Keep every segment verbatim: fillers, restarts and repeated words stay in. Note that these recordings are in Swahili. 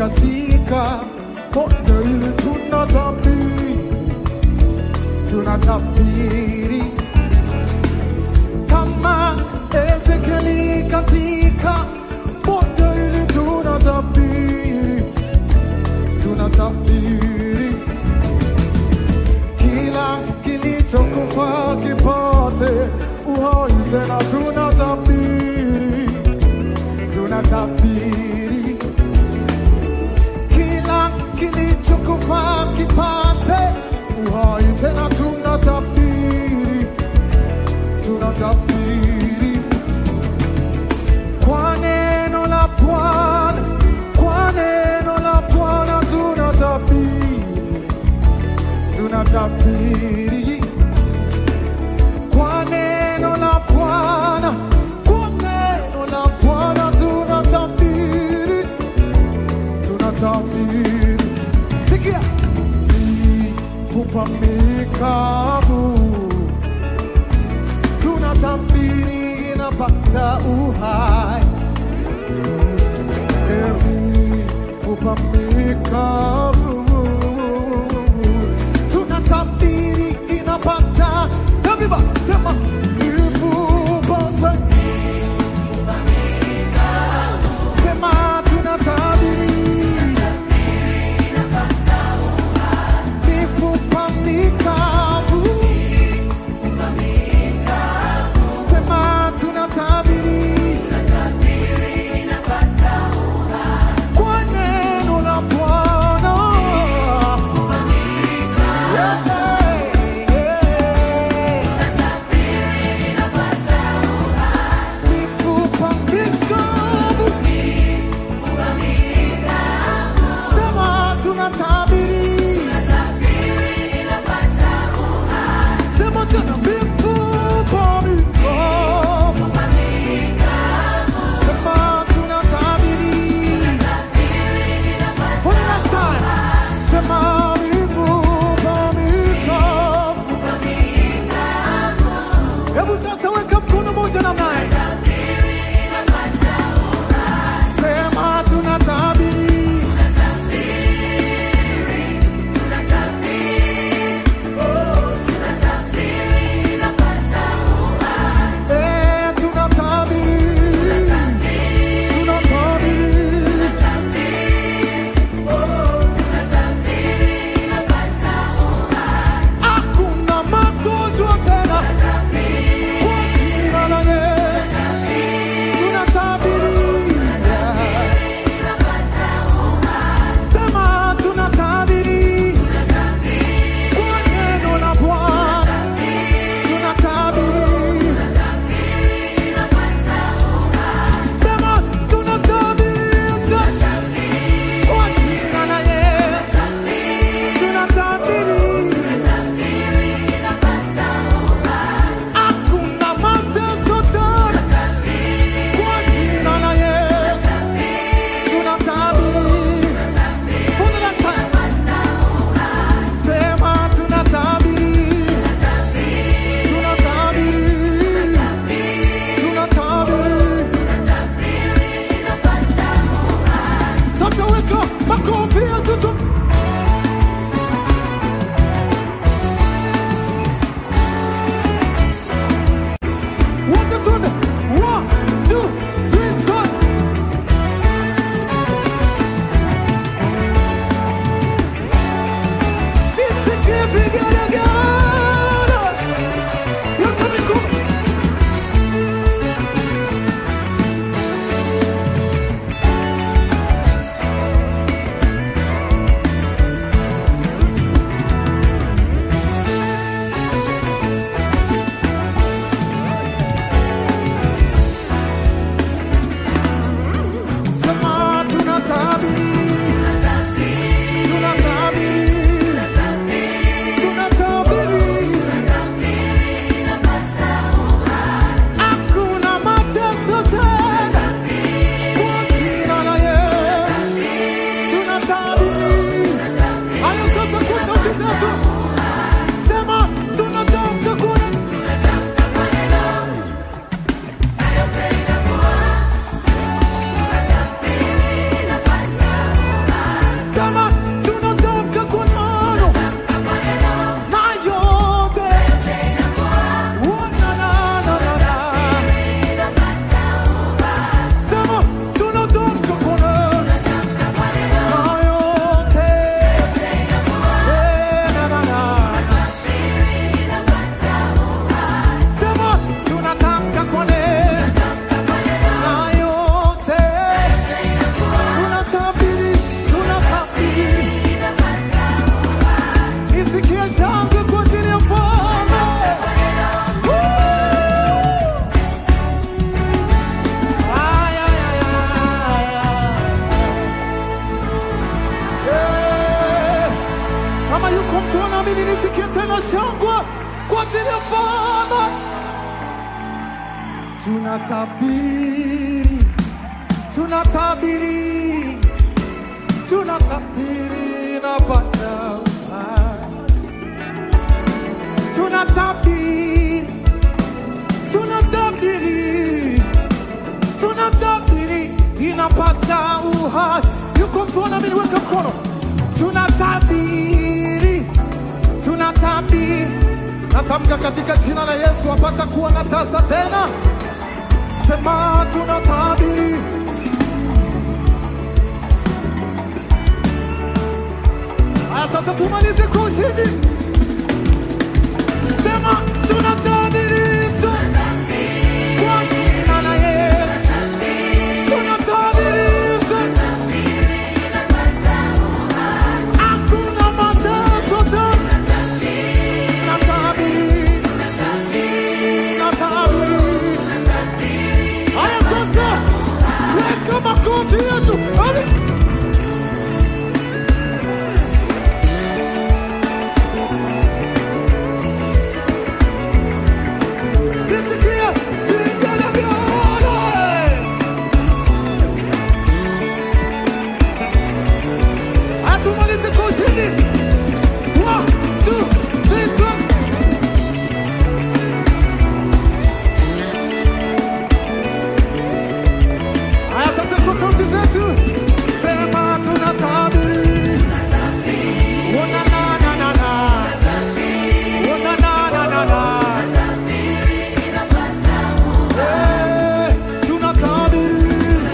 katika bonde hili tunatabiri, tunatabiri kama Ezekieli katika bonde hili tunatabiri, tunatabiri kila kilichokufa kipate uhai tena, tunatabiri, tunatabiri kila kilichokufa kipate uhai tena, tunatabiri, tunatabiri kwa neno la Bwana, kwa neno la Bwana tunatabiri, tunatabiri kwa neno la Bwana, kwa neno la Bwana tunatabiri, tunatabiri. Sikia, mifupa mikavu tunatabiri inapata uhai, mifupa mikavu tunatabiri inapata. Everybody, sema mifupa sema tunatabiri mifupa mikavu, sema tunatabiri kwa neno la Bwana. Sema tunatamka kwa neno na yote. Oh, na, na, na, na, na. Sema tunatamka kwa neno na yote. Eh, na, na, na. Sema tunatamka kwa neno na yote. Tunatabiri, tunatabiri. Nisikie shangwe kwa ajili ya Mfalme. Ay, ay, ay, ay, ay. Eh, kama yuko mtu anaamini, nisikie tena shangwe kwa ajili ya Mfalme. Tunatabiri, tunatabiri, tunatabiri na Bwana. Tunatabiri, tunatabiri, tunatabiri inapata uhai. Yuko mtu anaamini, weka mkono. Tunatabiri, tunatabiri. Natamka katika jina la Yesu apata kuwa na tasa tena. Sema tunatabiri. Aya, sasa tumalize kwa ushindi. Sema tunatabiri kwa jina la Yesu. Tunatabiri. Hakuna mateso tena. Tunatabiri. Tunatabiri. Aya, sasa weka makofi yetu. Amen. Nisikie vijana vya ole. Atumalize kwa ushindi. One, two, three, four. Aya, sasa kwa sauti zetu. Sema tunatabiri. Oh, na, na, na, na, na. Oh, na, na, na, na, na. Eh, tunatabiri.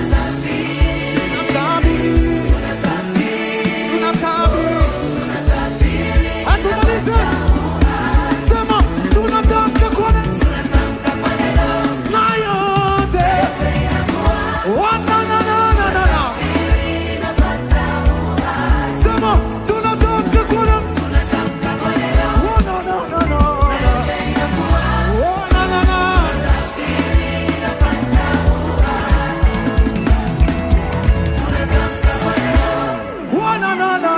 Tunatabiri. Tunatabiri. Atumalize. Sema tunatamka kwa neno na yote. Oh, na, na, na, na, na, na. Sema tunatamka kwa neno. Oh, na, na, na, na, na. Oh, na, na, na. Oh, na, na, na.